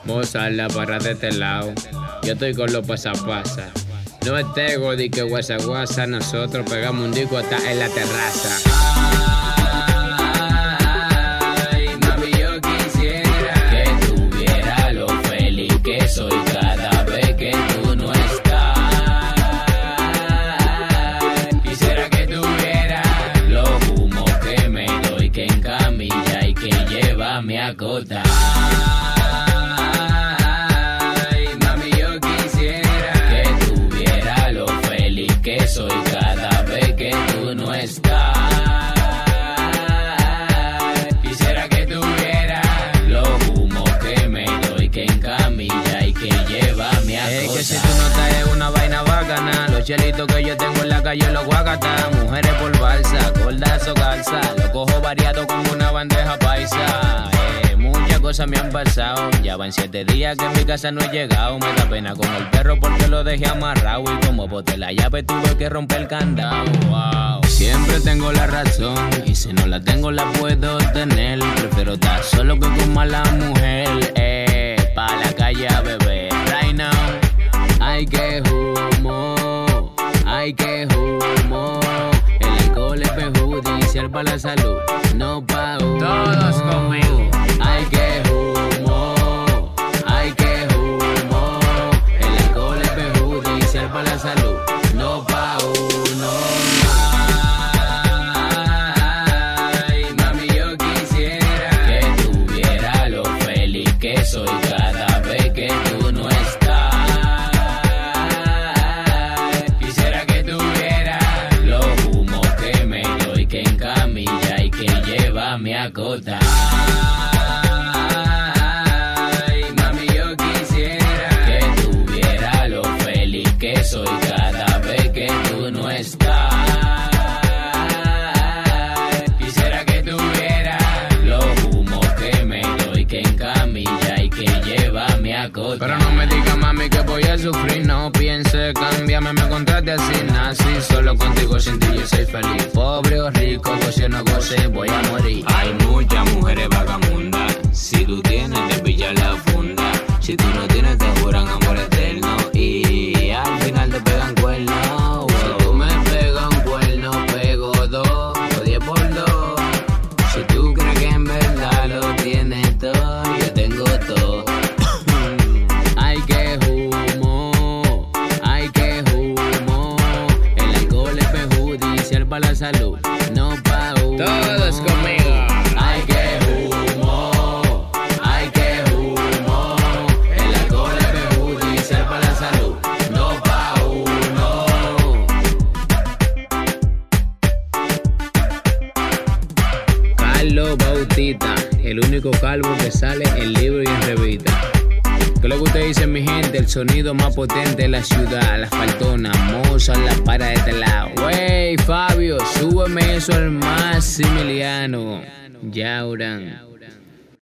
Mozart para de este lado. Yo estoy con los pasapasa. No es tego de que guasa guasa. Nosotros pegamos un disco hasta en la terraza. Ay, mami, yo quisiera que tuviera lo feliz que soy cada vez que tú no estás. Quisiera que tuviera los humos que me doy, que en camilla y que llévame a acotar. Soy cada vez que tú no estás. Quisiera que tuviera los humos que me doy, que en camilla y que llévame a es que si tú no estás es una vaina bacana. Los chelitos que yo tengo en la calle los guacata. Mujeres por balsa, gordas o calza. Lo cojo variado como una bandeja paisa. Muchas cosas me han pasado. Ya van 7 días que en mi casa no he llegado. Me da pena con el perro porque lo dejé amarrado. Y como boté la llave tuve que romper el candado. Wow. Siempre tengo la razón. Y si no la tengo la puedo tener. Prefiero estar solo que con mala mujer. Pa' la calle a beber. Right now. Ay, que humo. Ay, que humo. El alcohol es perjudicial para la salud. No pa' uno. Todos conmigo. Ay, que humo, ay, que humo. El alcohol es perjudicial para la salud, no pa' uno. Ay, mami, yo quisiera que tuviera lo feliz que soy cada vez que tú no estás. Quisiera que tuviera los humos que me doy, que en camilla y que llévame a acotar. Soy cada vez que tú no estás. Quisiera que tuviera los humos que me doy, que en camilla y que llévame a acotar. Pero no me digas, mami, que voy a sufrir. No piense cambiarme, me contrate así. Nací solo contigo, sin ti yo soy feliz. Pobre o rico, goce o no goce, voy a morir. Hay muchas mujeres vagabundas. Si tú tienes, te pilla la funda. Si tú no tienes, te juran amor eterno. Y al final te pegan cuernos. Si tú me pegas un cuerno, pego 2 o 10 por 2. Si tú crees que en verdad lo tienes todo, yo tengo todo. Ay, que humo, ay, que humo. El alcohol es perjudicial para la salud, no pa' uno. Todos conmigo. Ay, que humo, ay, que humo. El alcohol es perjudicial para la salud, no pa' uno. Carlos Bautista, el único calvo que sale en libro y en revista. ¿Qué es lo que ustedes dicen, mi gente? El sonido más potente de la ciudad. Las faltonas, Mozart, la para de este lado. Wey, Fabio, súbeme eso al Maximiliano. Yauran.